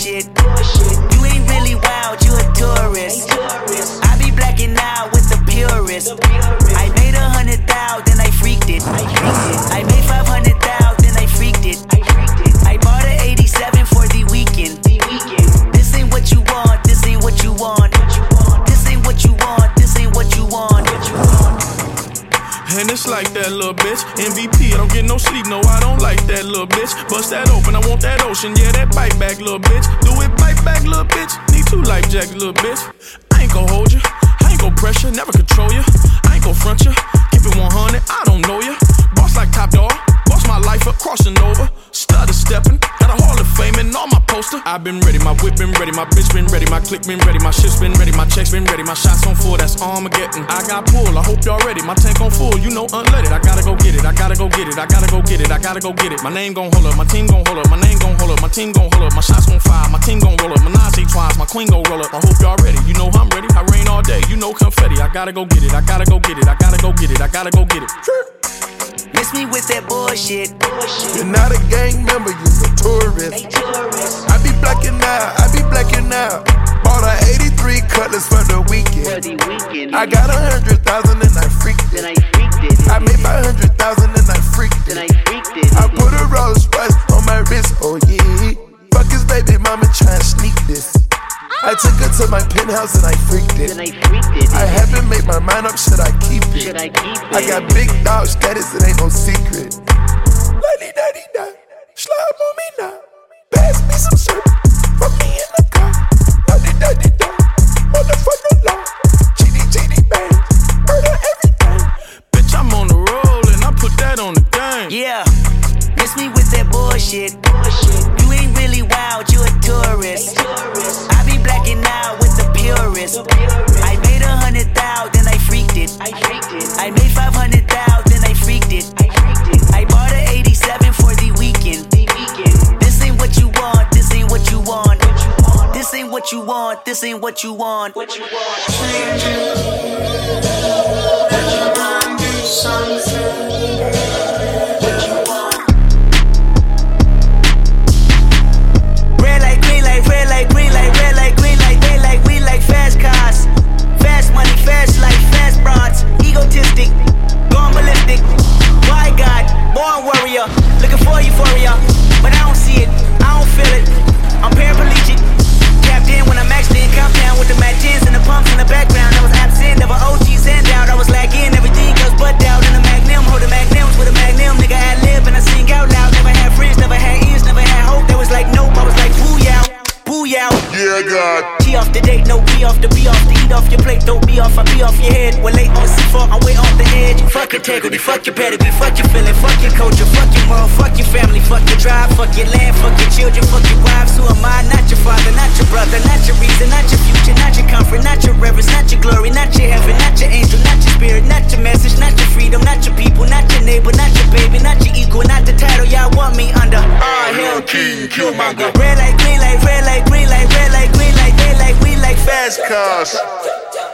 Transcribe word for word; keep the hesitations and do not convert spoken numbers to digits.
bullshit. You ain't really wild, you a tourist. I be blacking out with the purist. I made a hundred thousand, then I freaked it. I made five hundred thousand, then I freaked it. I bought an eighty-seven for the weekend. This ain't what you want, this ain't what you want. This ain't what you want, this ain't what you want. And it's like that little bitch. M V P, I don't get no sleep, no, I don't like that little bitch. Bust that open, I want that ocean, yeah, that bite back, little bitch. Do it, bite back, little bitch. Need two life jackets, little bitch. I ain't gon' hold you, I ain't gon' pressure, never control you. I ain't gon' front you, keep it one hundred, I don't know you. Boss like Top Dog, boss my life up, crossing over. Stutter stepping, got a Hall of Fame and all my poster. I been ready, my whip been ready, my bitch been ready, my click been ready, my shit's been ready, my checks been ready, my shots on full, that's Armageddon. I got pull, I hope y'all ready, my tank on full, you know unleaded. I gotta go get it, I gotta go get it, I gotta go get it, I gotta go get it. My name gon' hold up, my team gon' hold up, my name gon' hold up, my team gon' hold up, my shots gon' fire, my team gon' roll up, Menage twice, my queen gon' roll up. I hope y'all ready, you know I'm ready, I rain all day, you know confetti. I gotta go get it, I gotta go get it, I gotta go get it, I gotta go get it. Miss me with that bullshit. You're not a gang member, you're a tourist. I be blacking out, I be blacking out. Bought a eighty-three Cutlass for the weekend. I got a hundred thousand and I freaked it. I made five hundred thousand and I freaked it. I put a Rolls Royce on my wrist, oh yeah. Fuck his baby mama try and sneak this. I took her to my penthouse and I freaked it. I haven't made my mind up, should I keep it? I got big dog status, it ain't no secret. La-di-da-di-da, slide on me now. Pass me some syrup, fuck me in the car. La-di-da-di-da, motherfucker law. G-D-G-D bang, murder everything. Bitch, I'm on the roll and I put that on the game. Yeah, miss me with that bullshit. You ain't really wild, you a tourist. I be blacking out with the purist. I made a hundred thousand, then I freaked it. I made five hundred thousand, then I freaked it. I bought an eighty-seven for the weekend. This ain't what you want, this ain't what you want. This ain't what you want, this ain't what you want. What you want? Change it. That you wanna do something. Red light, green light, red light, green light, they like, we like fast cars. Fast money, fast life, fast broads. Egotistic, gone ballistic. Why God, born warrior, looking for euphoria. But I don't see it, I don't feel it. I'm paraplegic, tapped in when I'm actually in countdown with the matches and the pumps in the background. I was absent, never O Gs and out. I was lagging, everything goes but down in the magnum. Holding magnums with a magnum, nigga ad lib and I sing out loud. Never had friends, never had ears, never had hope. There was like nope, I was like booyah. Booyah. Yeah, God. T off the date, no B off the B off the eat off your plate, don't be off, I be off your head. We're late on C four, I'm way off the edge. Fuck integrity, fuck your pedigree, fuck your feeling, fuck your culture, fuck your mom, fuck your family, fuck your drive, fuck your land, fuck your children, fuck your wives. Who am I? Not your father, not your brother, not your reason, not your future, not your comfort, not your reverence, not your glory, not your heaven, not your angel, not your spirit, not your message, not your freedom, not your people, not your neighbor, not your baby, not your equal, not the title y'all want me under. Ah, hell, king, Killmonger. Red light, green light, red light, green light, red light, green light, they like, we like fast cars.